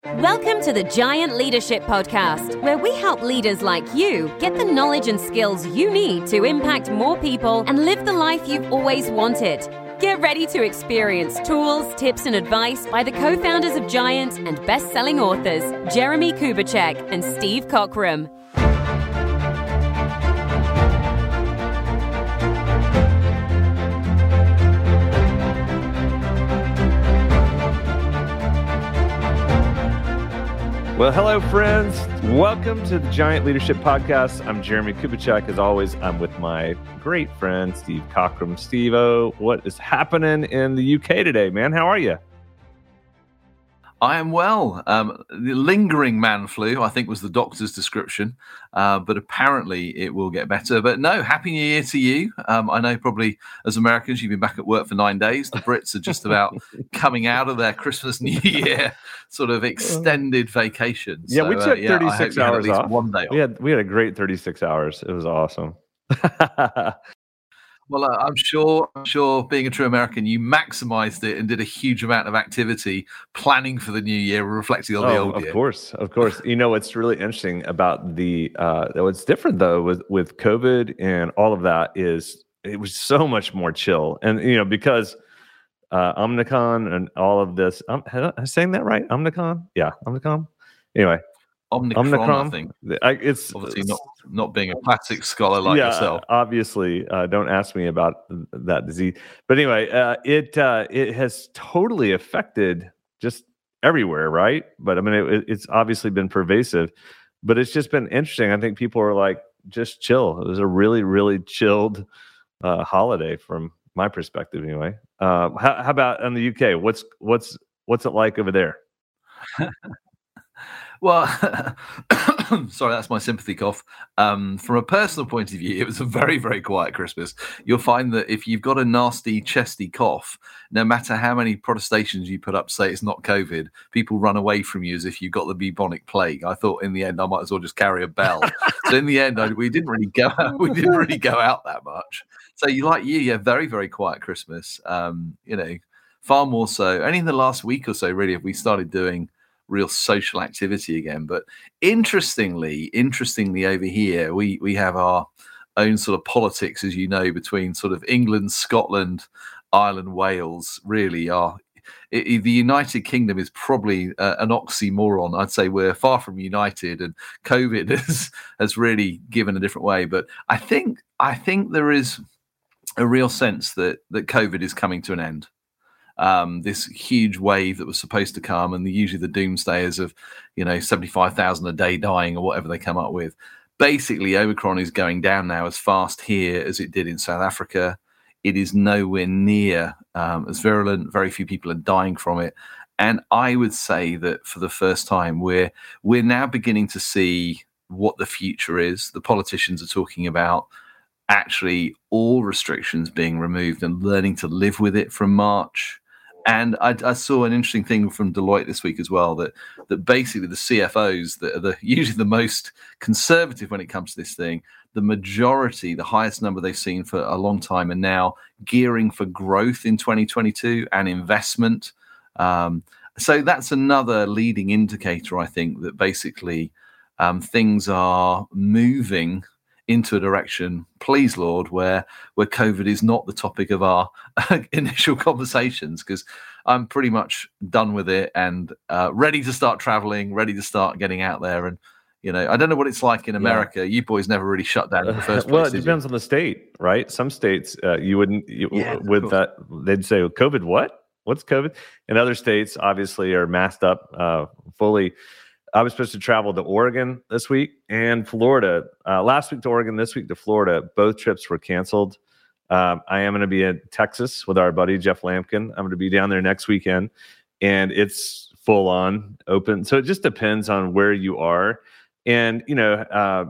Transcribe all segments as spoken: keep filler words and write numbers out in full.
Welcome to the Giant Leadership Podcast, where we help leaders like you get the knowledge and skills you need to impact more people and live the life you've always wanted. Get ready to experience tools, tips, and advice by the co-founders of Giant and best-selling authors, Jeremy Kubicek and Steve Cockram. Well, hello, friends. Welcome to the Giant Leadership Podcast. I'm Jeremy Kubicek. As always, I'm with my great friend, Steve Cockram. Steve-O, what is happening in the U K today, man? How are you? I am well. Um, the lingering man flu, I think, was the doctor's description, uh, but apparently it will get better. But no, Happy New Year to you. Um, I know probably as Americans, you've been back at work for nine days. The Brits are just about coming out of their Christmas, New Year sort of extended vacation. Yeah, so, we took uh, yeah, thirty-six hours at least off. One day off. We had we had a great thirty-six hours. It was awesome. Well, uh, I'm sure, I'm sure being a true American, you maximized it and did a huge amount of activity planning for the new year, reflecting on the oh, old of year. Of course, of course. You know, what's really interesting about the, uh, what's different though with, with COVID and all of that is it was so much more chill. And, you know, because uh, Omnicron and all of this, um, am I saying that right? Omnicron? Yeah, Omnicron. Anyway. Omnicron, Omnicron, I think. I, it's obviously it's, not not being a classic scholar like yeah, yourself. Obviously, uh, don't ask me about that disease. But anyway, uh, it uh, it has totally affected just everywhere, right? But I mean, it, it's obviously been pervasive. But it's just been interesting. I think people are like, just chill. It was a really, really chilled uh, holiday from my perspective, anyway. Uh, how, how about in the U K? What's what's what's it like over there? Well, sorry, that's my sympathy cough. Um, from a personal point of view, it was a very, very quiet Christmas. You'll find that if you've got a nasty, chesty cough, no matter how many protestations you put up to say it's not COVID, people run away from you as if you've got the bubonic plague. I thought in the end I might as well just carry a bell. So in the end, I, we didn't really go out, we didn't really go out that much. So you like you, yeah, very, very quiet Christmas. Um, you know, far more so. Only in the last week or so, really, have we started doing real social activity again. But interestingly, interestingly over here, we we have our own sort of politics, as you know, between sort of England, Scotland, Ireland, Wales. Really, are it, it, the United Kingdom is probably uh, an oxymoron. I'd say we're far from united, and COVID has has really given a different way. But I think I think there is a real sense that that COVID is coming to an end. Um, this huge wave that was supposed to come, and the, usually the doomsayers of, you know, seventy-five thousand a day dying or whatever they come up with. Basically, Omicron is going down now as fast here as it did in South Africa. It is nowhere near um, as virulent. Very few people are dying from it. And I would say that for the first time, we're we're now beginning to see what the future is. The politicians are talking about actually all restrictions being removed and learning to live with it from March. And I, I saw an interesting thing from Deloitte this week as well, that that basically the C F Os that are the, usually the most conservative when it comes to this thing, the majority, the highest number they've seen for a long time, are now gearing for growth in twenty twenty-two and investment. Um, so that's another leading indicator, I think, that basically um, things are moving into a direction, please Lord, where where COVID is not the topic of our initial conversations, because I'm pretty much done with it and uh, ready to start traveling, ready to start getting out there. And, you know, I don't know what it's like in America. Yeah. You boys never really shut down in the first place. Well, it depends on the state, right? Some states uh, you wouldn't, you, yeah, with that, they'd say, COVID, what? What's COVID? And other states obviously are masked up uh, fully. I was supposed to travel to Oregon this week and Florida. Uh, last week to Oregon, this week to Florida. Both trips were canceled. Um, I am going to be in Texas with our buddy Jeff Lampkin. I'm going to be down there next weekend, and it's full on open. So it just depends on where you are. And, you know, uh,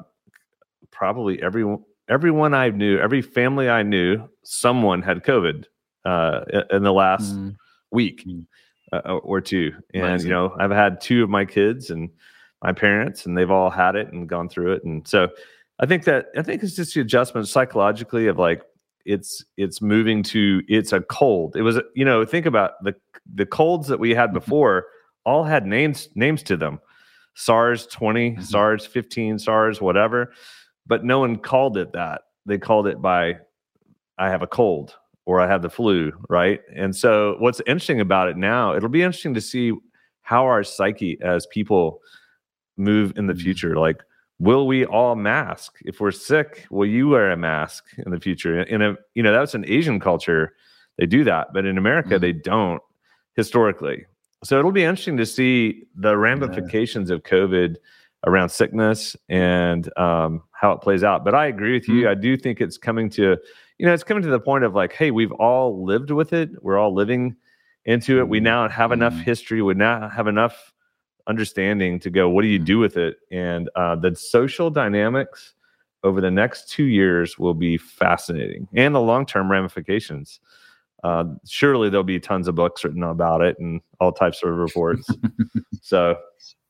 probably everyone, everyone I knew, every family I knew, someone had COVID uh, in the last mm. week. Mm. Uh, or two. And, Amazing. You know, I've had two of my kids and my parents, and they've all had it and gone through it. And so I think that, I think it's just the adjustment psychologically of like, it's, it's moving to, it's a cold. It was, you know, think about the, the colds that we had before all had names names to them. SARS twenty, mm-hmm. SARS fifteen, SARS, whatever. But no one called it that. They called it by, I have a cold or I have the flu, right? And so what's interesting about it now, it'll be interesting to see how our psyche as people move in the future. Like, will we all mask? If we're sick, will you wear a mask in the future? In a, you know, that's an Asian culture. They do that, but in America, mm-hmm. they don't historically. So it'll be interesting to see the ramifications yeah. of COVID around sickness and um, how it plays out. But I agree with you. Mm-hmm. I do think it's coming to, you know, it's coming to the point of like, hey, we've all lived with it. We're all living into it. We now have mm-hmm. enough history. We now have enough understanding to go, what do you do with it? And uh, the social dynamics over the next two years will be fascinating, and the long-term ramifications. Uh, surely there'll be tons of books written about it and all types of reports. So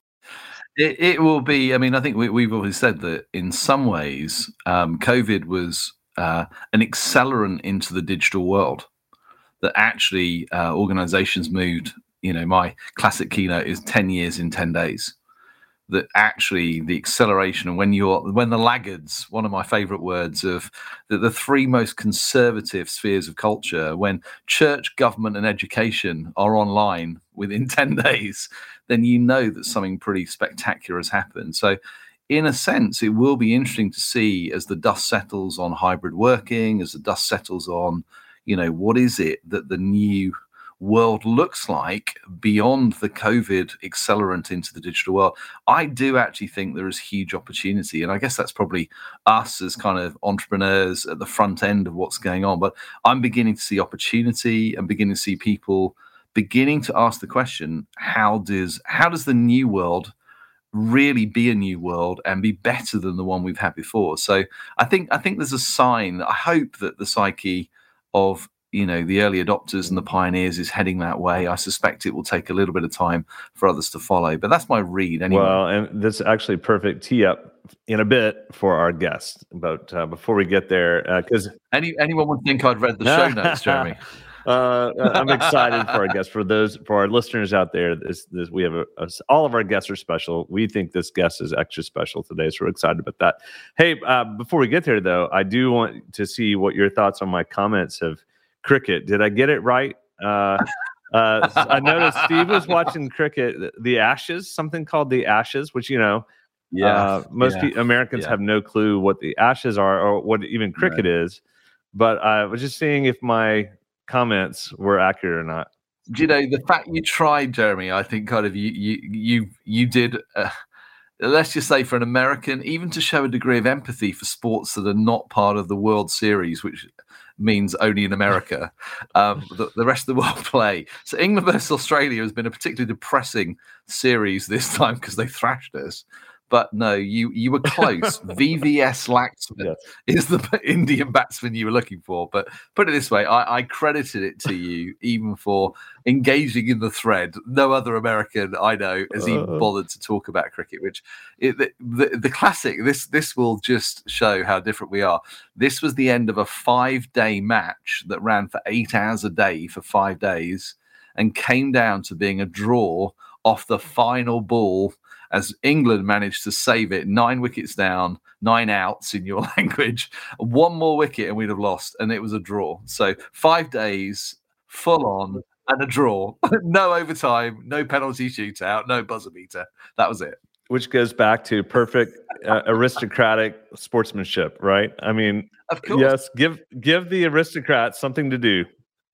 it, it will be, I mean, I think we, we've always said that in some ways, um, COVID was uh, an accelerant into the digital world, that actually uh, organizations moved. You know, my classic keynote is ten years in ten days. That actually the acceleration, and when you're, when the laggards, one of my favorite words of the, the three most conservative spheres of culture, when church, government, and education are online within ten days, then you know that something pretty spectacular has happened. So in a sense, it will be interesting to see as the dust settles on hybrid working, as the dust settles on, you know, what is it that the new world looks like beyond the COVID accelerant into the digital world. I do actually think there is huge opportunity. And I guess that's probably us as kind of entrepreneurs at the front end of what's going on. But I'm beginning to see opportunity and beginning to see people beginning to ask the question, how does how does the new world really be a new world and be better than the one we've had before? So I think I think there's a sign. I hope that the psyche of, you know, the early adopters and the pioneers is heading that way. I suspect it will take a little bit of time for others to follow, but that's my read anyway. Well, and this is actually perfect tee up in a bit for our guest. But uh, before we get there, because uh, Any anyone would think I'd read the show notes, Jeremy. Uh, I'm excited for our guests. For those, for our listeners out there, this, this we have a, a, all of our guests are special. We think this guest is extra special today, so we're excited about that. Hey, uh, before we get there, though, I do want to see what your thoughts on my comments of cricket. Did I get it right? Uh, uh, I noticed Steve was watching cricket, the Ashes, something called the Ashes, which, you know, yeah, uh, most yeah. pe- Americans yeah. have no clue what the Ashes are or what even cricket right. is. But I was just seeing if my comments were accurate or not. Do you know, the fact you tried, Jeremy, I think kind of you you you you did. Uh, let's just say for an American, even to show a degree of empathy for sports that are not part of the World Series, which means only in America, um, the, the rest of the world play. So England versus Australia has been a particularly depressing series this time because they thrashed us. But no, you you were close. V V S Laxman yes. is the Indian batsman you were looking for. But put it this way, I, I credited it to you even for engaging in the thread. No other American I know has uh, even bothered to talk about cricket, which it, the, the, the classic, this, this will just show how different we are. This was the end of a five-day match that ran for eight hours a day for five days and came down to being a draw off the final ball as England managed to save it, nine wickets down, nine outs in your language, one more wicket and we'd have lost, and it was a draw. So five days, full on, and a draw. No overtime, no penalty shootout, no buzzer beater. That was it. Which goes back to perfect uh, aristocratic sportsmanship, right? I mean, of course. Yes, give give the aristocrats something to do.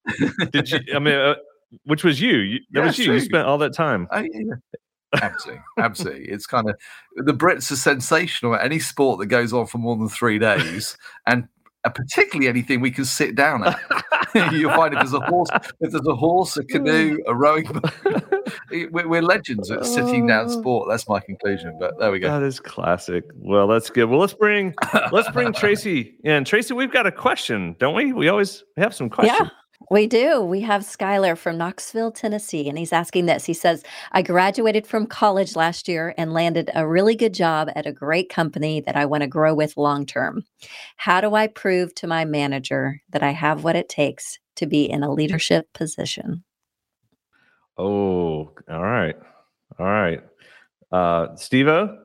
Did you? I mean, uh, which was you? you that yeah, was you. True. You spent all that time. I, yeah. Absolutely, absolutely. It's kind of the Brits are sensational at any sport that goes on for more than three days, and uh, particularly anything we can sit down at. You'll find if there's a horse, if there's a horse, a canoe, a rowing boat, we're, we're legends at sitting down sport. That's my conclusion. But there we go. That is classic. Well, that's good. Well, let's bring let's bring Tracy in. Tracy, we've got a question, don't we? We always have some questions. Yeah. We do. We have Skylar from Knoxville, Tennessee, and he's asking this. He says, I graduated from college last year and landed a really good job at a great company that I want to grow with long term. How do I prove to my manager that I have what it takes to be in a leadership position? Oh, all right. All right. Uh, Steve-O?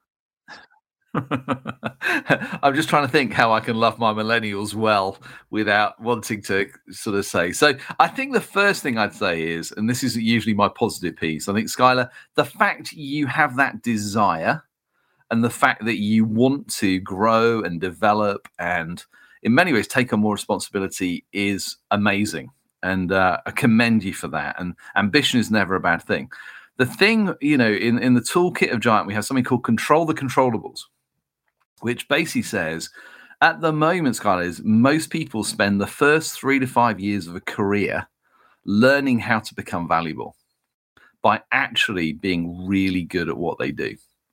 I'm just trying to think how I can love my millennials well without wanting to sort of say. So I think the first thing I'd say is, and this is usually my positive piece, I think, Skylar, the fact you have that desire and the fact that you want to grow and develop and in many ways take on more responsibility is amazing. And uh, I commend you for that. And ambition is never a bad thing. The thing, you know, in, in the toolkit of Giant, we have something called Control the Controllables, which basically says, at the moment, Skylar, is most people spend the first three to five years of a career learning how to become valuable by actually being really good at what they do.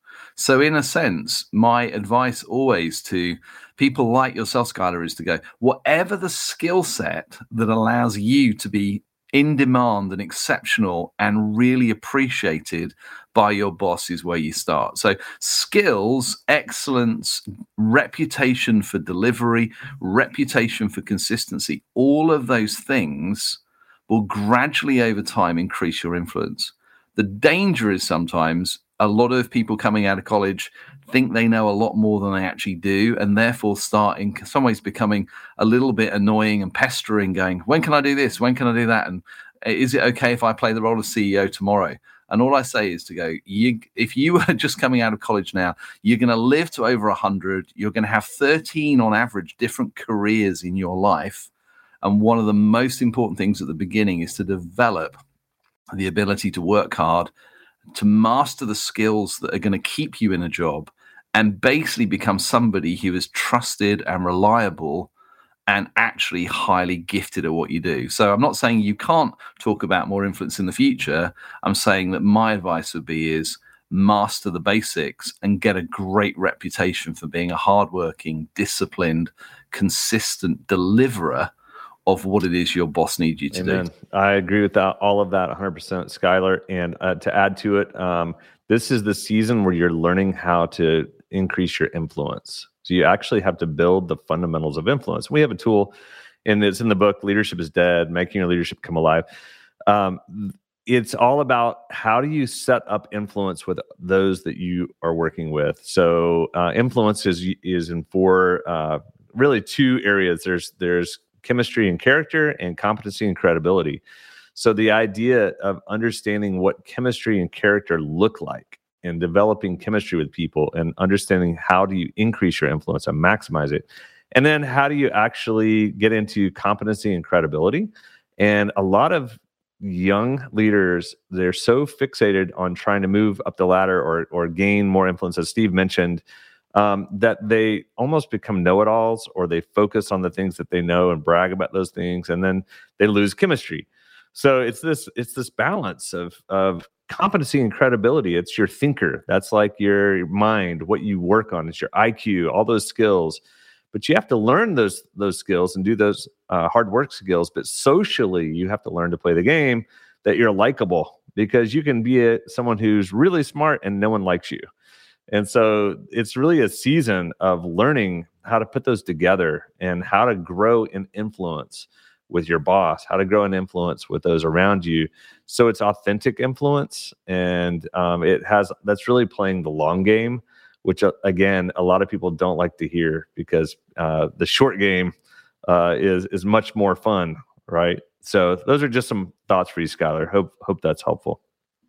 So in a sense, my advice always to people like yourself, Skylar, is to go, whatever the skill set that allows you to be in demand and exceptional and really appreciated by your boss is where you start. So skills, excellence, reputation for delivery, reputation for consistency, all of those things will gradually over time increase your influence. The danger is sometimes a lot of people coming out of college think they know a lot more than they actually do, and therefore start in some ways becoming a little bit annoying and pestering, going, when can I do this? When can I do that? And is it okay if I play the role of C E O tomorrow? And all I say is to go, you, if you are just coming out of college now, you're going to live to over one hundred. You're going to have thirteen on average different careers in your life. And one of the most important things at the beginning is to develop the ability to work hard, to master the skills that are going to keep you in a job, and basically become somebody who is trusted and reliable and actually highly gifted at what you do. So I'm not saying you can't talk about more influence in the future. I'm saying that my advice would be is master the basics and get a great reputation for being a hardworking, disciplined, consistent deliverer of what it is your boss needs you to Amen. do. I agree with that, all of that one hundred percent, Skylar. And uh, to add to it, um, this is the season where you're learning how to increase your influence. So you actually have to build the fundamentals of influence. We have a tool, and it's in the book, Leadership is Dead, Making Your Leadership Come Alive. Um, it's all about how do you set up influence with those that you are working with. So uh, influence is, is in four, uh, really two areas. There's, there's chemistry and character, and competency and credibility. So the idea of understanding what chemistry and character look like and developing chemistry with people and understanding how do you increase your influence and maximize it. And then how do you actually get into competency and credibility? And a lot of young leaders, they're so fixated on trying to move up the ladder or, or gain more influence, as Steve mentioned, Um, that they almost become know-it-alls, or they focus on the things that they know and brag about those things, and then they lose chemistry. So it's this it's this balance of of competency and credibility. It's your thinker. That's like your mind, what you work on. It's your I Q, all those skills. But you have to learn those those skills and do those uh, hard work skills. But socially, you have to learn to play the game that you're likable, because you can be a, someone who's really smart and no one likes you. And so it's really a season of learning how to put those together and how to grow in influence with your boss, how to grow in influence with those around you. So it's authentic influence. And um, it has, that's really playing the long game, which uh, again, a lot of people don't like to hear, because uh, the short game uh, is, is much more fun, right? So those are just some thoughts for you, Skylar. Hope, hope that's helpful.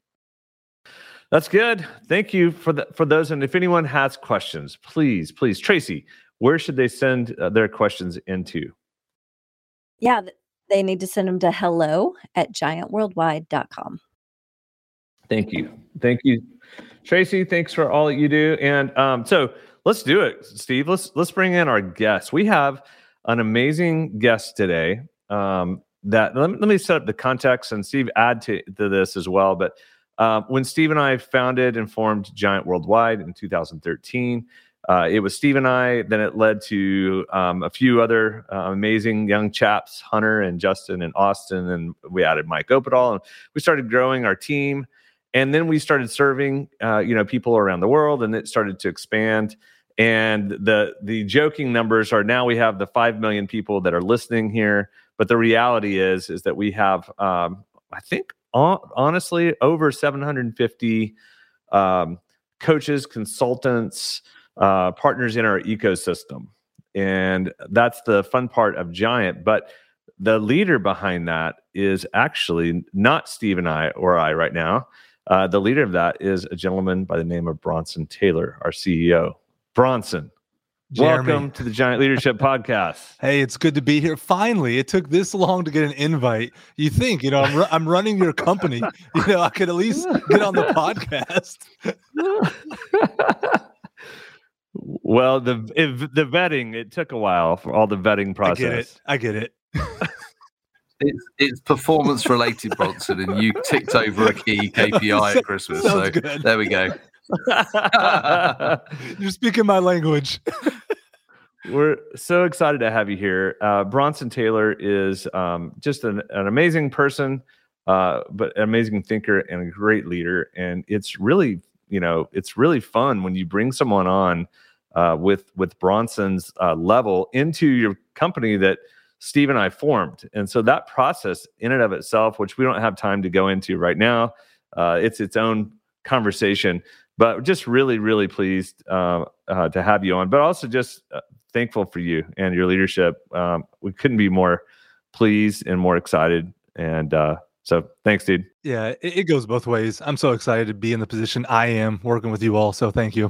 That's good. Thank you for the, for those. And if anyone has questions, please, please, Tracy, where should they send uh, their questions into? Yeah, they need to send them to hello at giant worldwide dot com. Thank you. Thank you, Tracy. Thanks for all that you do. And um, so let's do it, Steve. Let's let's bring in our guests. We have an amazing guest today. Um, that let me, let me set up the context, and Steve add to, to this as well. But Uh, when Steve and I founded and formed Giant Worldwide in two thousand thirteen, uh, it was Steve and I. Then it led to um, a few other uh, amazing young chaps, Hunter and Justin and Austin, and we added Mike Opedal, and we started growing our team. And then we started serving, uh, you know, people around the world, and it started to expand. And the the joking numbers are now we have the five million people that are listening here, but the reality is is that we have, um, I think, honestly over seven hundred fifty um, coaches, consultants, uh, partners in our ecosystem. And that's the fun part of Giant. But the leader behind that is actually not Steve and I or I right now. Uh, the leader of that is a gentleman by the name of Bronson Taylor, our C E O. Bronson, Jeremy. Welcome to the Giant Leadership Podcast. Hey, it's good to be here. Finally, it took this long to get an invite. You think, you know, I'm, ru- I'm running your company. You know, I could at least get on the podcast. Well, the if, the vetting, it took a while for all the vetting process. I get it. I get it. It's, it's performance related, Bronson, and you ticked over a key K P I at Christmas. Sounds So good. there we go. You're speaking my language. We're so excited to have you here. Uh, Bronson Taylor is um, just an, an amazing person, uh, but an amazing thinker and a great leader. And it's really, you know, it's really fun when you bring someone on uh, with with Bronson's uh, level into your company that Steve and I formed. And so that process in and of itself, which we don't have time to go into right now, uh, it's its own conversation. But just really, really pleased uh, uh, to have you on, but also just uh, thankful for you and your leadership. Um, we couldn't be more pleased and more excited. And uh, so thanks, dude. Yeah, it, it goes both ways. I'm so excited to be in the position I am working with you all. So thank you.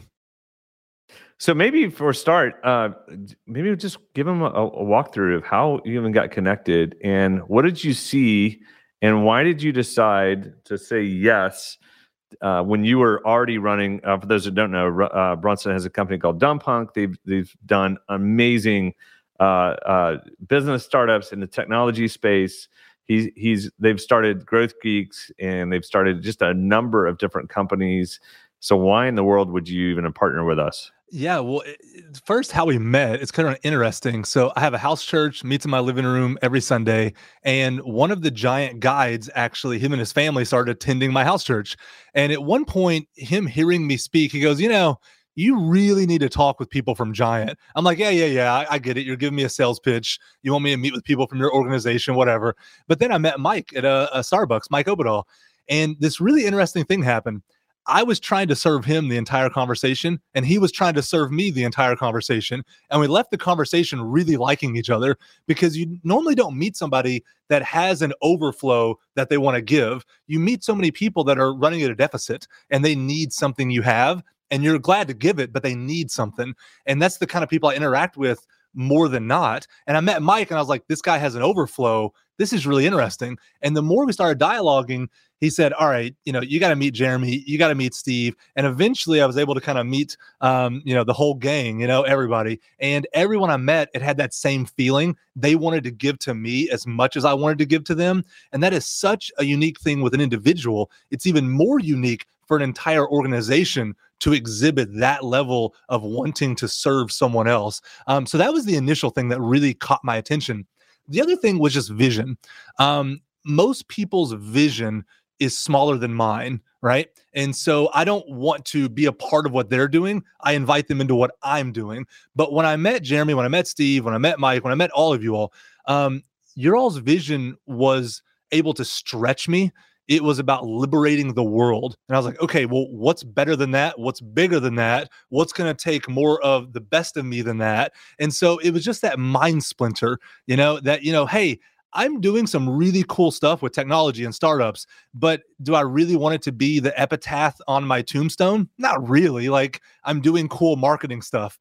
So maybe for a start, uh, maybe just give them a, a walkthrough of how you even got connected and what did you see and why did you decide to say yes Uh, when you were already running, uh, for those that don't know, uh, Bronson has a company called Dumpunk. They've they've done amazing uh, uh, business startups in the technology space. He's he's they've started Growth Geeks and they've started just a number of different companies. So why in the world would you even partner with us? Yeah, well, it, it- first, how we met, it's kind of interesting. So I have a house church, meets in my living room every Sunday. And one of the Giant guides, actually, him and his family started attending my house church. And at one point, him hearing me speak, he goes, you know, you really need to talk with people from Giant. I'm like, yeah, yeah, yeah, I, I get it. You're giving me a sales pitch. You want me to meet with people from your organization, whatever. But then I met Mike at a, a Starbucks, Mike Obadal. And this really interesting thing happened. I was trying to serve him the entire conversation, and he was trying to serve me the entire conversation. And we left the conversation really liking each other because you normally don't meet somebody that has an overflow that they want to give. You meet so many people that are running at a deficit and they need something you have, and you're glad to give it, but they need something. And that's the kind of people I interact with more than not. And I met Mike and I was like, this guy has an overflow. This is really interesting. And the more we started dialoguing, he said, all right, you know, you got to meet Jeremy, you got to meet Steve. And eventually I was able to kind of meet, um, you know, the whole gang, you know, everybody. And everyone I met, it had that same feeling. They wanted to give to me as much as I wanted to give to them. And that is such a unique thing with an individual. It's even more unique for an entire organization to exhibit that level of wanting to serve someone else. Um, so that was the initial thing that really caught my attention. The other thing was just vision. Um, most people's vision is smaller than mine, right? And so I don't want to be a part of what they're doing. I invite them into what I'm doing. But when I met Jeremy, when I met Steve, when I met Mike, when I met all of you all, um, your all's vision was able to stretch me. It was about liberating the world. And I was like, okay, well, what's better than that? What's bigger than that? What's going to take more of the best of me than that? And so it was just that mind splinter, you know, that, you know, hey, I'm doing some really cool stuff with technology and startups, but do I really want it to be the epitaph on my tombstone? Not really. Like, I'm doing cool marketing stuff.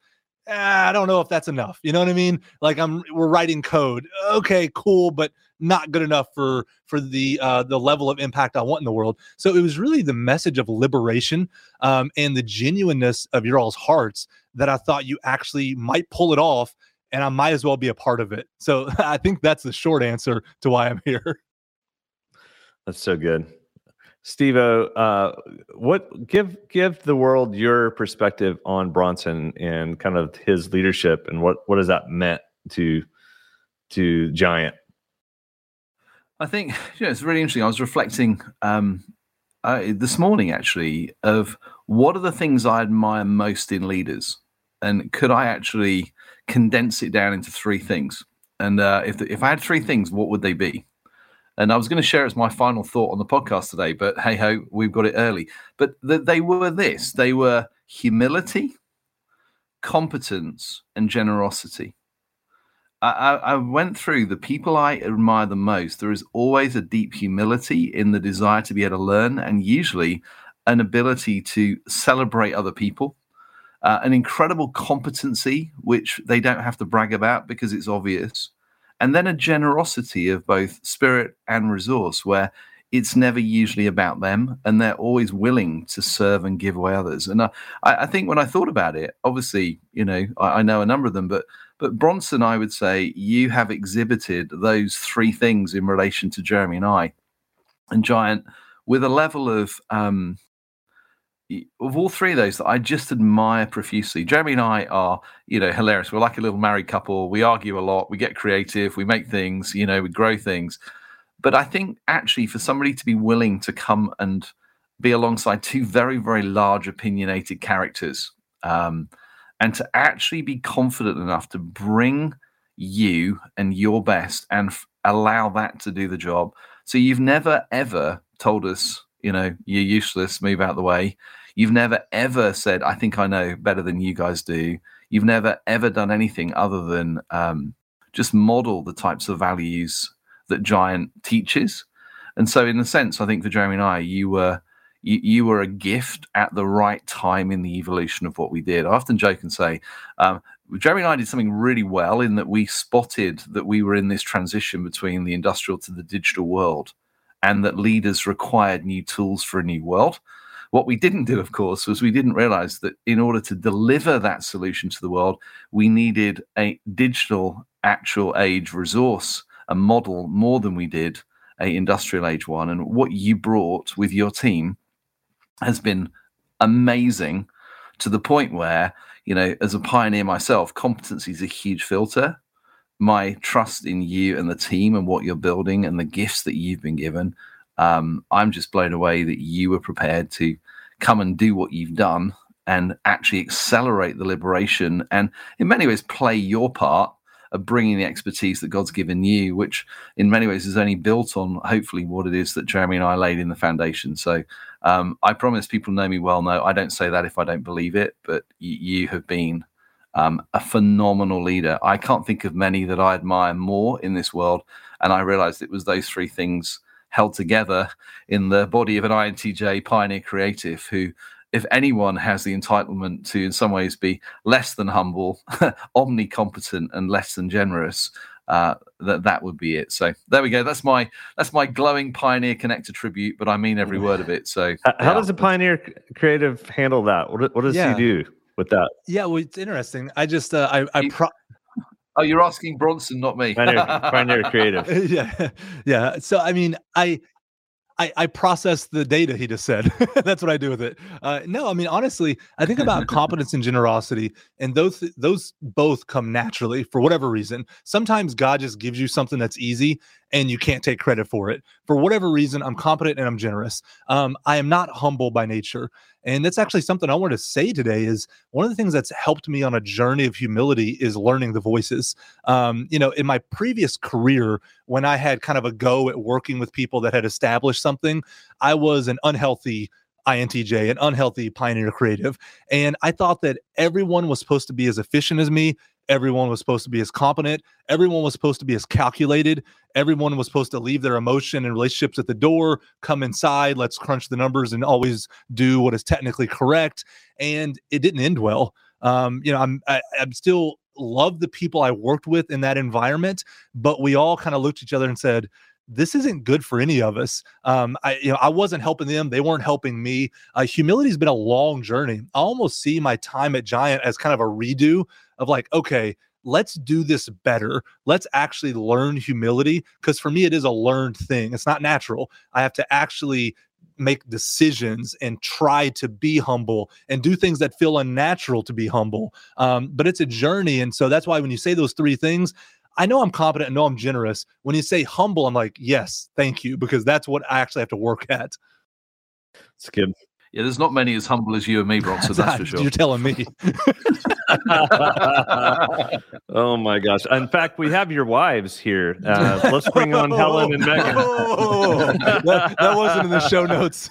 I don't know if that's enough. You know what I mean? Like, I'm we're writing code. Okay, cool, but not good enough for for the uh, the level of impact I want in the world. So it was really the message of liberation um, and the genuineness of your all's hearts that I thought you actually might pull it off, and I might as well be a part of it. So I think that's the short answer to why I'm here. That's so good. Steve-O, uh, what give give the world your perspective on Bronson and kind of his leadership and what, what has that meant to to Giant? I think you know, it's really interesting. I was reflecting um, uh, this morning, actually, of what are the things I admire most in leaders, and could I actually condense it down into three things? And uh, if the, if I had three things, what would they be? And I was going to share it as my final thought on the podcast today, but hey ho, we've got it early. But th- they were this: they were humility, competence, and generosity. I, I, I went through the people I admire the most. There is always a deep humility in the desire to be able to learn, and usually an ability to celebrate other people. Uh, an incredible competency, which they don't have to brag about because it's obvious. And then a generosity of both spirit and resource, where it's never usually about them, and they're always willing to serve and give away others. And I, I think when I thought about it, obviously, you know, I, I know a number of them, but but Bronson, I would say you have exhibited those three things in relation to Jeremy and I, and Giant, with a level of um, of all three of those that I just admire profusely. Jeremy and I are, you know, hilarious. We're like a little married couple. We argue a lot. We get creative. We make things, you know, we grow things. But I think actually for somebody to be willing to come and be alongside two very, very large opinionated characters, um, and to actually be confident enough to bring you and your best and f- allow that to do the job. So you've never, ever told us, you know, you're useless, move out the way. You've never, ever said, I think I know better than you guys do. You've never, ever done anything other than um, just model the types of values that Giant teaches. And so in a sense, I think for Jeremy and I, you were you, you were a gift at the right time in the evolution of what we did. I often joke and say, um, Jeremy and I did something really well in that we spotted that we were in this transition between the industrial to the digital world, and that leaders required new tools for a new world. What we didn't do, of course, was we didn't realize that in order to deliver that solution to the world, we needed a digital actual age resource, a model more than we did a industrial age one. And what you brought with your team has been amazing, to the point where, you know, as a pioneer myself, competency is a huge filter. My trust in you and the team and what you're building and the gifts that you've been given, um, I'm just blown away that you were prepared to come and do what you've done and actually accelerate the liberation and in many ways play your part of bringing the expertise that God's given you, which in many ways is only built on hopefully what it is that Jeremy and I laid in the foundation. So um, I promise people know me well. No, I don't say that if I don't believe it, but y- you have been um, a phenomenal leader. I can't think of many that I admire more in this world. And I realized it was those three things held together in the body of an I N T J pioneer creative who, if anyone has the entitlement to in some ways be less than humble, omnicompetent, and less than generous, uh, that that would be it. So there we go. That's my that's my glowing Pioneer Connector tribute, but I mean every word of it. So how, yeah. does a Pioneer Creative handle that? What, what does yeah. he do with that? Yeah, well, it's interesting. I just uh, I I pro- Oh, you're asking Bronson, not me. Pioneer, Pioneer Creative. yeah, yeah. So I mean, I. I, I process the data he just said. That's what I do with it. Uh, no, I mean, honestly, I think about competence and generosity, and those those both come naturally for whatever reason. Sometimes God just gives you something that's easy and you can't take credit for it. For whatever reason, I'm competent and I'm generous. Um, I am not humble by nature. And that's actually something I want to say today is one of the things that's helped me on a journey of humility is learning the voices. Um, you know, in my previous career, when I had kind of a go at working with people that had established something, I was an unhealthy I N T J, an unhealthy Pioneer Creative. And I thought that everyone was supposed to be as efficient as me. Everyone was supposed to be as competent. Everyone was supposed to be as calculated. Everyone was supposed to leave their emotion and relationships at the door, come inside, let's crunch the numbers and always do what is technically correct. And it didn't end well. Um, you know, I'm, I, I'm still love the people I worked with in that environment, but we all kind of looked at each other and said, this isn't good for any of us. Um, I, you know, I wasn't helping them. They weren't helping me. Uh, humility has been a long journey. I almost see my time at Giant as kind of a redo of like, okay, let's do this better. Let's actually learn humility. Because for me, it is a learned thing. It's not natural. I have to actually make decisions and try to be humble and do things that feel unnatural to be humble. Um, but it's a journey. And so that's why when you say those three things, I know I'm competent. I know I'm generous. When you say humble, I'm like, yes, thank you, because that's what I actually have to work at. It's good. Yeah, there's not many as humble as you and me, Bronson, that's for sure. You're telling me. Oh my gosh. In fact, we have your wives here. Uh, let's bring on Helen and Megan. Oh, that, that wasn't in the show notes.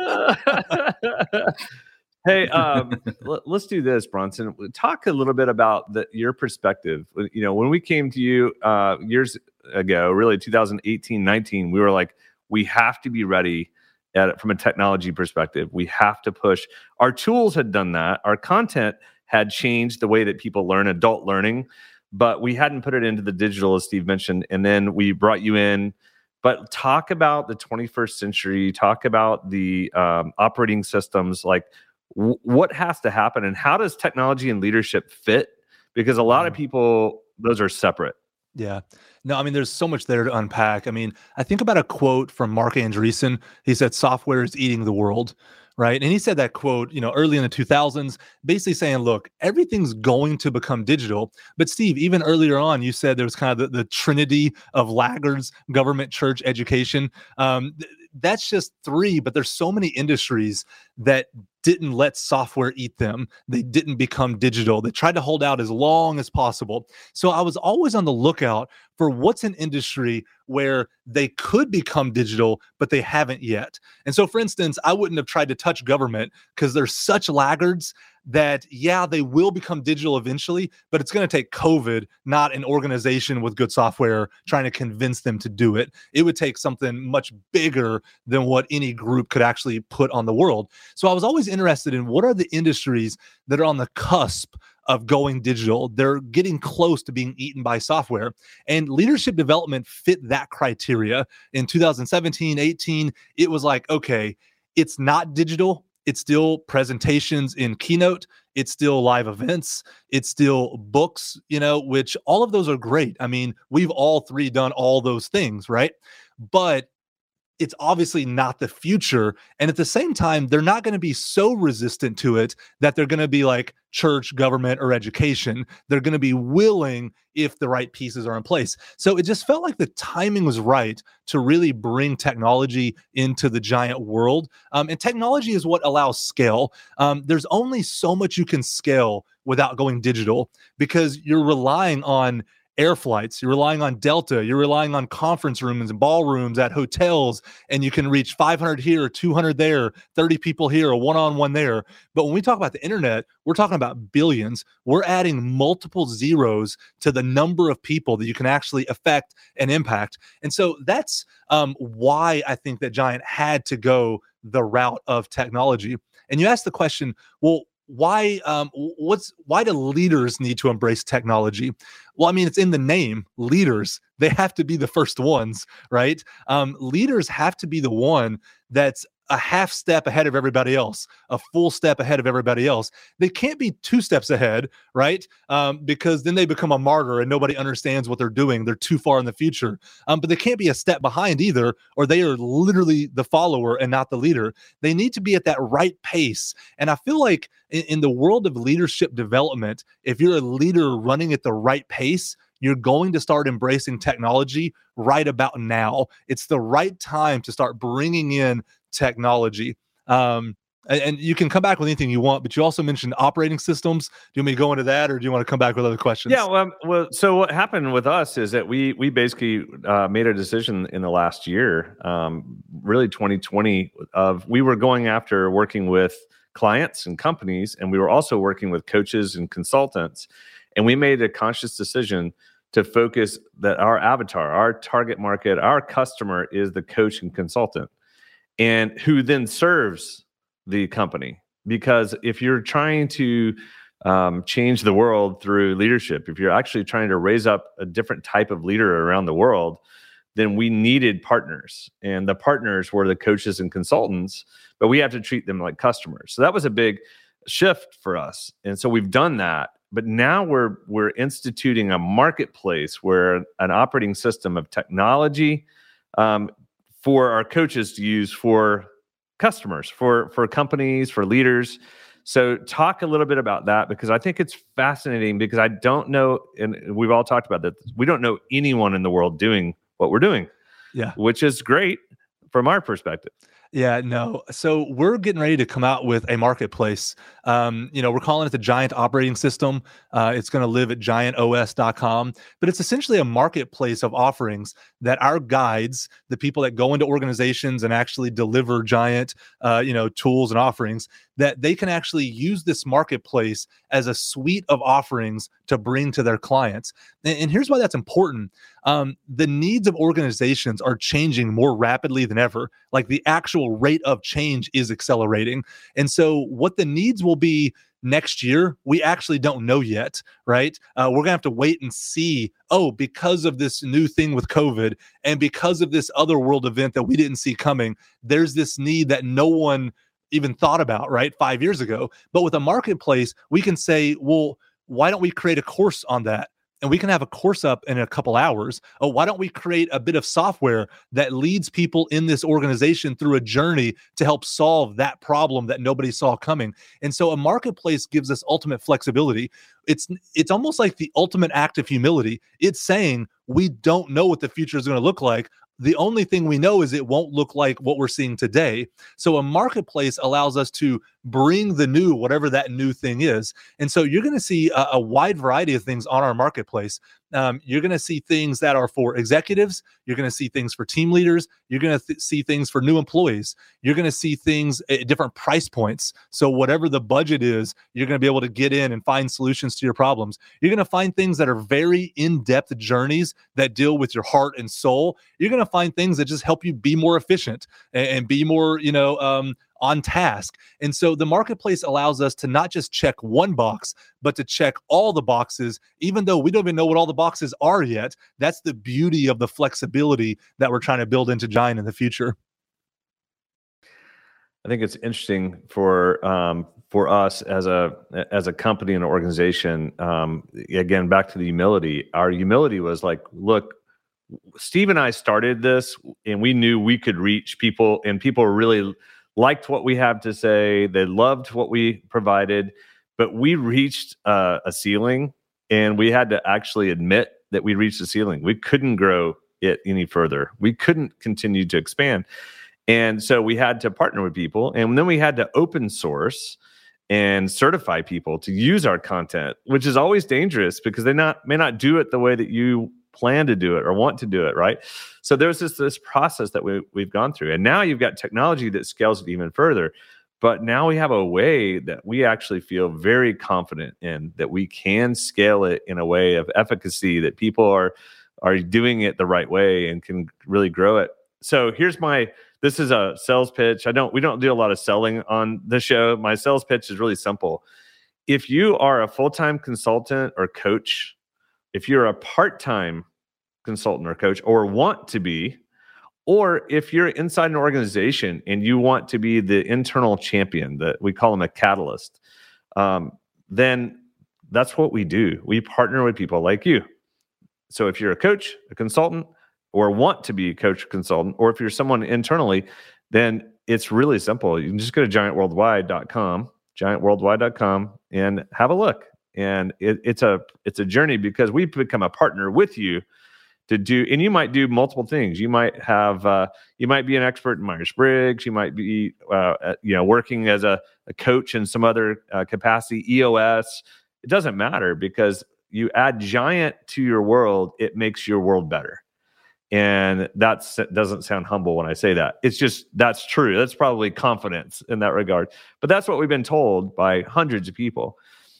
Hey, um, l- let's do this, Bronson. Talk a little bit about the, your perspective. You know, when we came to you uh, years ago, really two thousand eighteen, nineteen, we were like, we have to be ready at, from a technology perspective. We have to push. Our tools had done that. Our content had changed the way that people learn, adult learning, but we hadn't put it into the digital, as Steve mentioned. And then we brought you in. But talk about the twenty-first century. Talk about the um, operating systems. Like, w- what has to happen, and how does technology and leadership fit? Because a lot of people, those are separate. Yeah. No, I mean, there's so much there to unpack. I mean, I think about a quote from Mark Andreessen. He said, software is eating the world, right? And he said that quote, you know, early in the two thousands, basically saying, look, everything's going to become digital. But Steve, even earlier on, you said there was kind of the, the trinity of laggards, government, church, education. Um, th- that's just three, but there's so many industries that didn't let software eat them. They didn't become digital. They tried to hold out as long as possible. So I was always on the lookout for what's an industry where they could become digital, but they haven't yet. And so, for instance, I wouldn't have tried to touch government because they're such laggards that, yeah, they will become digital eventually, but it's going to take COVID, not an organization with good software trying to convince them to do it. It would take something much bigger than what any group could actually put on the world. So I was always interested in what are the industries that are on the cusp of going digital. They're getting close to being eaten by software, and leadership development fit that criteria. In two thousand seventeen, eighteen, it was like, okay, it's not digital. It's still presentations in Keynote. It's still live events. It's still books, you know, which all of those are great. I mean, we've all three done all those things, right? But it's obviously not the future. And at the same time, they're not going to be so resistant to it that they're going to be like church, government, or education. They're going to be willing if the right pieces are in place. So it just felt like the timing was right to really bring technology into the giant world. Um, and technology is what allows scale. Um, there's only so much you can scale without going digital because you're relying on air flights, you're relying on Delta, you're relying on conference rooms and ballrooms at hotels, and you can reach five hundred here, two hundred there, thirty people here, a one-on-one there. But when we talk about the internet, we're talking about billions. We're adding multiple zeros to the number of people that you can actually affect and impact. And so that's um, why I think that Giant had to go the route of technology. And you asked the question, well, why um what's why do leaders need to embrace technology? Well, I mean, it's in the name, leaders. They have to be the first ones, right? Um, leaders have to be the one that's a half step ahead of everybody else, a full step ahead of everybody else. They can't be two steps ahead, right? Um, because then they become a martyr and nobody understands what they're doing. They're too far in the future. Um, but they can't be a step behind either, or they are literally the follower and not the leader. They need to be at that right pace. And I feel like in, in the world of leadership development, if you're a leader running at the right pace, you're going to start embracing technology right about now. It's the right time to start bringing in technology. Um, and, and you can come back with anything you want, but you also mentioned operating systems. Do you want me to go into that, or do you want to come back with other questions? Yeah, well, well so what happened with us is that we we basically uh, made a decision in the last year, um, really twenty twenty, of we were going after working with clients and companies, and we were also working with coaches and consultants. And we made a conscious decision to focus that our avatar, our target market, our customer is the coach and consultant, and who then serves the company. Because if you're trying to um, change the world through leadership, if you're actually trying to raise up a different type of leader around the world, then we needed partners. And the partners were the coaches and consultants, but we have to treat them like customers. So that was a big shift for us. And so we've done that. But now we're we're instituting a marketplace where an operating system of technology um, for our coaches to use for customers, for for companies, for leaders. So talk a little bit about that, because I think it's fascinating, because I don't know, and we've all talked about that, we don't know anyone in the world doing what we're doing, yeah, which is great from our perspective. Yeah, no. So we're getting ready to come out with a marketplace. Um, you know, we're calling it the Giant Operating System. Uh, it's going to live at giant O S dot com, but it's essentially a marketplace of offerings that our guides, the people that go into organizations and actually deliver Giant, uh, you know, tools and offerings, that they can actually use this marketplace as a suite of offerings to bring to their clients. And, and here's why that's important. Um, the needs of organizations are changing more rapidly than ever. Like the actual rate of change is accelerating. And so what the needs will be next year, we actually don't know yet, right? Uh, we're gonna have to wait and see, oh, because of this new thing with COVID and because of this other world event that we didn't see coming, there's this need that no one even thought about, right, five years ago. But with a marketplace, we can say, well, why don't we create a course on that? And we can have a course up in a couple hours. Oh, why don't we create a bit of software that leads people in this organization through a journey to help solve that problem that nobody saw coming? And so a marketplace gives us ultimate flexibility. It's it's almost like the ultimate act of humility. It's saying we don't know what the future is going to look like. The only thing we know is it won't look like what we're seeing today. So a marketplace allows us to bring the new, whatever that new thing is. And so you're going to see a, a wide variety of things on our marketplace. Um, you're going to see things that are for executives. You're going to see things for team leaders. You're going to th- see things for new employees. You're going to see things at different price points. So whatever the budget is, you're going to be able to get in and find solutions to your problems. You're going to find things that are very in-depth journeys that deal with your heart and soul. You're going to find things that just help you be more efficient and, and be more, you know, um, on task. And so the marketplace allows us to not just check one box, but to check all the boxes, even though we don't even know what all the boxes are yet. That's the beauty of the flexibility that we're trying to build into Giant in the future. I think it's interesting for um, for us as a as a company and an organization. Um, again, back to the humility. Our humility was like, look, Steve and I started this, and we knew we could reach people, and people really liked what we have to say. They loved what we provided, but we reached uh, a ceiling, and we had to actually admit that we reached a ceiling. We couldn't grow it any further. We couldn't continue to expand. And so we had to partner with people, and then we had to open source and certify people to use our content, which is always dangerous because they not may not do it the way that you plan to do it or want to do it, right? So there's this this process that we, we've gone through. And now you've got technology that scales it even further. But now we have a way that we actually feel very confident in, that we can scale it in a way of efficacy, that people are are doing it the right way and can really grow it. So here's my, this is a sales pitch. I don't, we don't do a lot of selling on the show. My sales pitch is really simple. If you are a full-time consultant or coach, if you're a part-time consultant or coach or want to be, or if you're inside an organization and you want to be the internal champion, that we call them a catalyst, um, then that's what we do. We partner with people like you. So if you're a coach, a consultant, or want to be a coach or consultant, or if you're someone internally, then it's really simple. You can just go to giant worldwide dot com, giant worldwide dot com, and have a look. And it, it's a it's a journey because we've become a partner with you to do, and you might do multiple things. You might have, uh, you might be an expert in Myers-Briggs. You might be, uh, you know, working as a, a coach in some other uh, capacity, E O S. It doesn't matter because you add Giant to your world, it makes your world better. And that doesn't sound humble when I say that. It's just, that's true. That's probably confidence in that regard. But that's what we've been told by hundreds of people.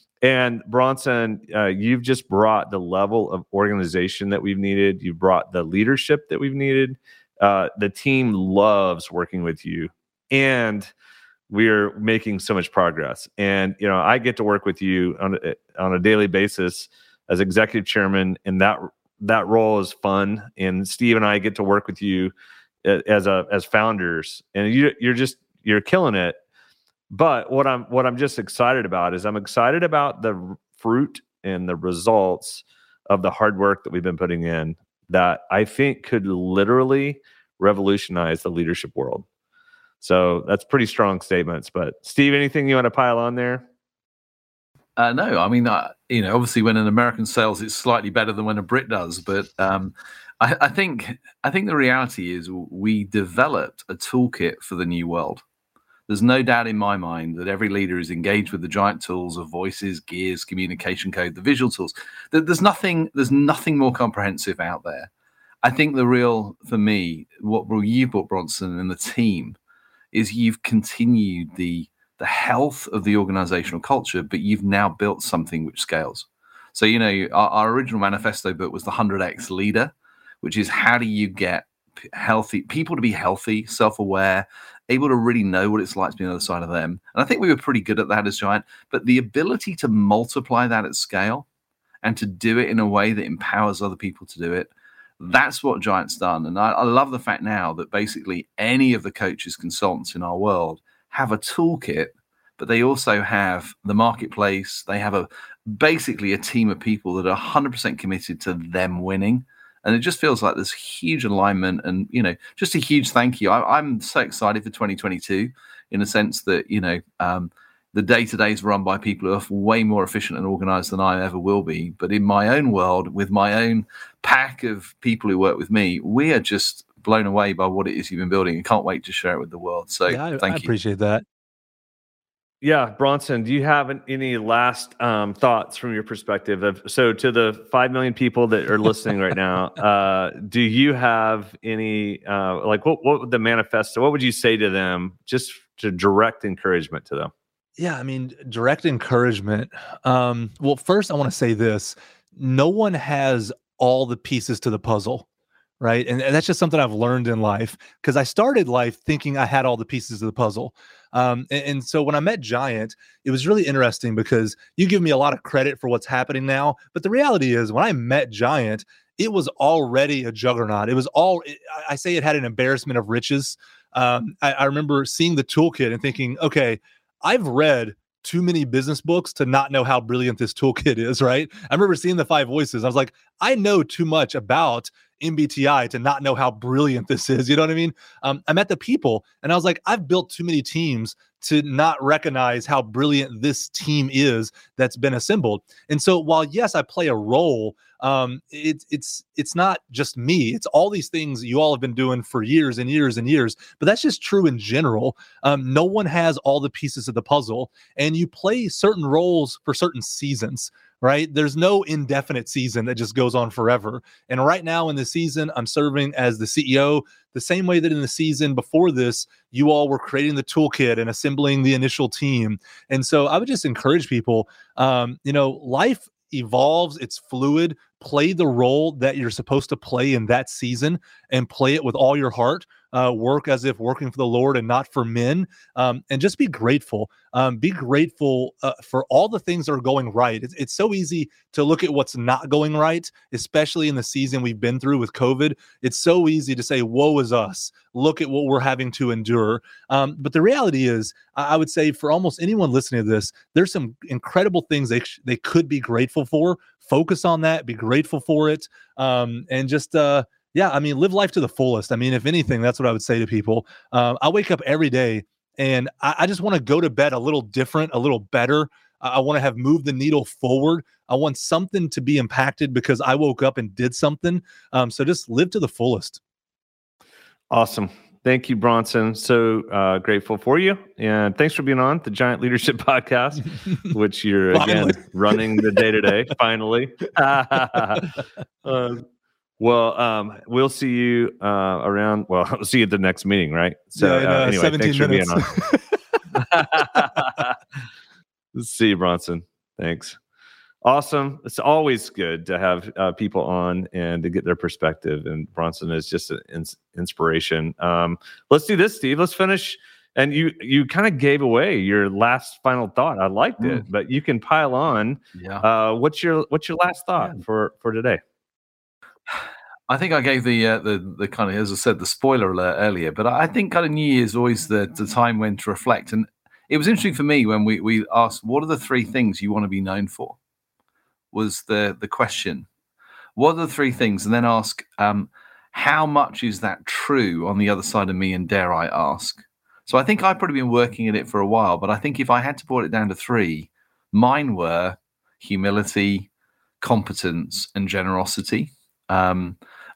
And Bronson, uh, you've just brought the level of organization that we've needed. You've brought the leadership that we've needed. Uh, the team loves working with you. And we're making so much progress. And, you know, I get to work with you on a, on a daily basis as executive chairman, and that that role is fun. And Steve and I get to work with you as a as founders, and you you're just you're killing it. But what I'm what I'm just excited about is I'm excited about the fruit and the results of the hard work that we've been putting in, that I think could literally revolutionize the leadership world. So that's pretty strong statements. But Steve, anything you want to pile on there? Uh, no, I mean, uh, you know, obviously when an American sells, it's slightly better than when a Brit does. But um, I, I think I think the reality is we developed a toolkit for the new world. There's no doubt in my mind that every leader is engaged with the giant tools of voices, gears, communication code, the visual tools. There's nothing, there's nothing more comprehensive out there. I think the real, for me, what you've brought, Bronson, and the team, is you've continued the the health of the organizational culture, but you've now built something which scales. So, you know, our, our original manifesto book was the one hundred X Leader, which is how do you get healthy people to be healthy, self-aware, able to really know what it's like to be on the other side of them. And I think we were pretty good at that as Giant, but the ability to multiply that at scale and to do it in a way that empowers other people to do it, that's what Giant's done. And I, I love the fact now that basically any of the coaches, consultants in our world have a toolkit, but they also have the marketplace. They have a basically a team of people that are one hundred percent committed to them winning. And it just feels like there's huge alignment and, you know, just a huge thank you. I, I'm so excited for twenty twenty-two in the sense that, you know, um, the day-to-day is run by people who are way more efficient and organized than I ever will be. But in my own world, with my own pack of people who work with me, we are just blown away by what it is you've been building and can't wait to share it with the world. So yeah, I, thank I you. appreciate that. Yeah, Bronson, do you have any last um, thoughts from your perspective? Of, so to the five million people that are listening right now, uh, do you have any, uh, like what, what would the manifesto, what would you say to them, just to direct encouragement to them? Yeah, I mean, direct encouragement. Um, well, first I want to say this, no one has all the pieces to the puzzle. Right. And, and that's just something I've learned in life because I started life thinking I had all the pieces of the puzzle. Um, and, and so when I met Giant, it was really interesting because you give me a lot of credit for what's happening now. But the reality is when I met Giant, it was already a juggernaut. It was all, I say it had an embarrassment of riches. Um, I, I remember seeing the toolkit and thinking, okay, I've read too many business books to not know how brilliant this toolkit is, right? I remember seeing the five voices. I was like, I know too much about M B T I to not know how brilliant this is. You know what I mean? Um, I met the people and I was like, I've built too many teams to not recognize how brilliant this team is that's been assembled. And so while, yes, I play a role, um, it, it's it's not just me. It's all these things you all have been doing for years and years and years. But that's just true in general. Um, no one has all the pieces of the puzzle. And you play certain roles for certain seasons. Right? There's no indefinite season that just goes on forever. And right now in the season, I'm serving as the C E O, the same way that in the season before this, you all were creating the toolkit and assembling the initial team. And so I would just encourage people, um, you know, life evolves, it's fluid. Play the role that you're supposed to play in that season and play it with all your heart. Uh, work as if working for the Lord and not for men, um, and just be grateful. Um, be grateful uh, for all the things that are going right. It's, it's so easy to look at what's not going right, especially in the season we've been through with COVID. It's so easy to say, woe is us. Look at what we're having to endure. Um, but the reality is, I would say for almost anyone listening to this, there's some incredible things they, sh- they could be grateful for. Focus on that, be grateful for it, um, and just uh, yeah, I mean, live life to the fullest. I mean, if anything, that's what I would say to people. Um, I wake up every day and I, I just want to go to bed a little different, a little better. I, I want to have moved the needle forward. I want something to be impacted because I woke up and did something. Um, so just live to the fullest. Awesome. Thank you, Bronson. So uh, grateful for you. And thanks for being on the Giant Leadership Podcast, which you're, again, running the day-to-day, finally. uh, Well, um, we'll see you uh, around. Well, we'll see you at the next meeting, right? So, yeah, in, uh, uh, anyway, seventeen thanks minutes. for being on. See you, Bronson. Thanks. Awesome. It's always good to have uh, people on and to get their perspective. And Bronson is just an ins- inspiration. Um, let's do this, Steve. Let's finish. And you you kind of gave away your last final thought. I liked mm. it, but you can pile on. Yeah. Uh, what's your what's your last thought yeah. for for today? I think I gave the uh, the the kind of, as I said, the spoiler alert earlier, but I think kind of New Year's always the, the time when to reflect. And it was interesting for me when we, we asked, what are the three things you want to be known for? Was the, the question. What are the three things? And then ask, um, how much is that true on the other side of me? And dare I ask? So I think I've probably been working at it for a while, but I think if I had to boil it down to three, mine were humility, competence, and generosity. Um,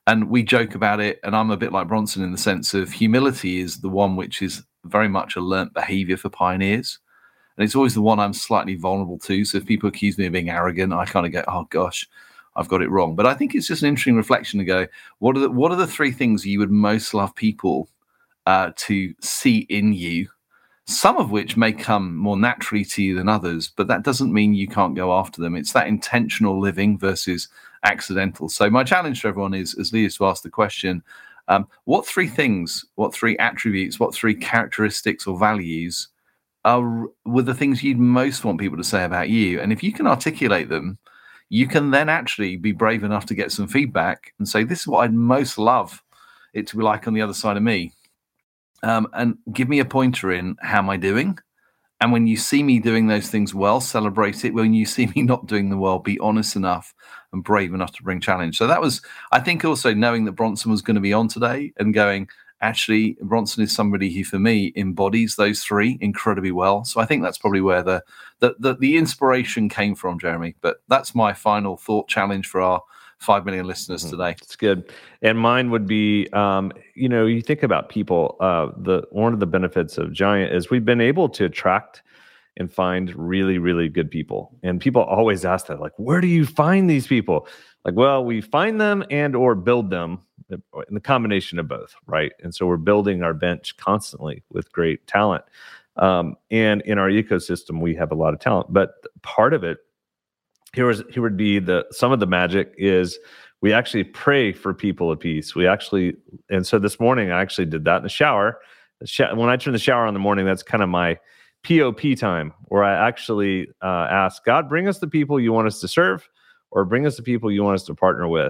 And we joke about it, and I'm a bit like Bronson in the sense of humility is the one which is very much a learnt behavior for pioneers. And it's always the one I'm slightly vulnerable to. So if people accuse me of being arrogant, I kind of go, oh gosh, I've got it wrong. But I think it's just an interesting reflection to go, what are the, what are the three things you would most love people uh, to see in you? Some of which may come more naturally to you than others, but that doesn't mean you can't go after them. It's that intentional living versus accidental. So my challenge to everyone is, as leaders, to ask the question, um, what three things, what three attributes, what three characteristics or values are were the things you'd most want people to say about you? And if you can articulate them, you can then actually be brave enough to get some feedback and say, this is what I'd most love it to be like on the other side of me. Um, and give me a pointer in how am I doing? And when you see me doing those things well, celebrate it. When you see me not doing them well, be honest enough and brave enough to bring challenge. So that was, I think, also knowing that Bronson was going to be on today and going, actually, Bronson is somebody who, for me, embodies those three incredibly well. So I think that's probably where the the the, the inspiration came from, Jeremy. But that's my final thought challenge for our five million listeners today. It's good. And mine would be, um, you know, you think about people, uh, the one of the benefits of Giant is we've been able to attract and find really, really good people. And people always ask that, like, where do you find these people? Like, well, we find them and or build them in the combination of both, right? And so we're building our bench constantly with great talent. Um, and in our ecosystem, we have a lot of talent. But part of it, Here was here would be the some of the magic is we actually pray for people of peace. We actually, and so this morning I actually did that in the shower. The sh- when I turn the shower on in the morning, that's kind of my P O P time, where I actually uh, ask God, bring us the people you want us to serve, or bring us the people you want us to partner with.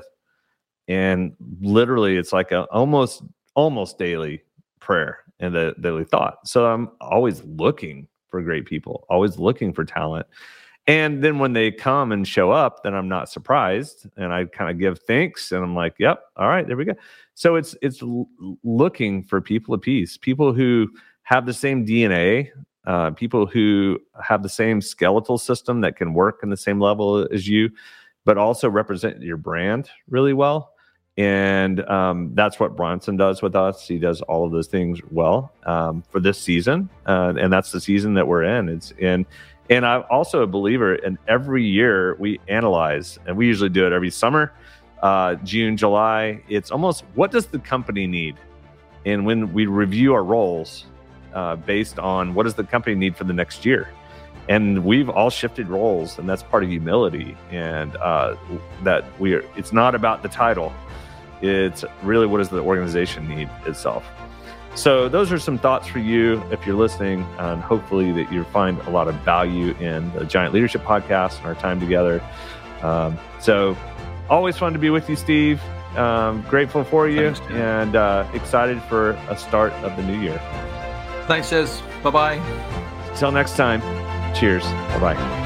And literally, it's like a almost almost daily prayer and the daily thought. So I'm always looking for great people, always looking for talent. And then when they come and show up, then I'm not surprised, and I kind of give thanks, and I'm like, "Yep, all right, there we go." So it's it's l- looking for people of peace, people who have the same D N A, uh, people who have the same skeletal system that can work in the same level as you, but also represent your brand really well. And um, that's what Bronson does with us. He does all of those things well um, for this season, uh, and that's the season that we're in. It's in. And I'm also a believer in every year we analyze, and we usually do it every summer, uh, June, July. It's almost what does the company need? And when we review our roles uh, based on what does the company need for the next year? And we've all shifted roles, and that's part of humility. And uh, that we are, it's not about the title. It's really what does the organization need itself. So those are some thoughts for you if you're listening, and hopefully that you find a lot of value in the Giant Leadership Podcast and our time together. Um, so always fun to be with you, Steve. Um, grateful for you. Thanks, and uh, excited for a start of the new year. Thanks, Jez. Bye-bye. Until next time, cheers. Bye-bye.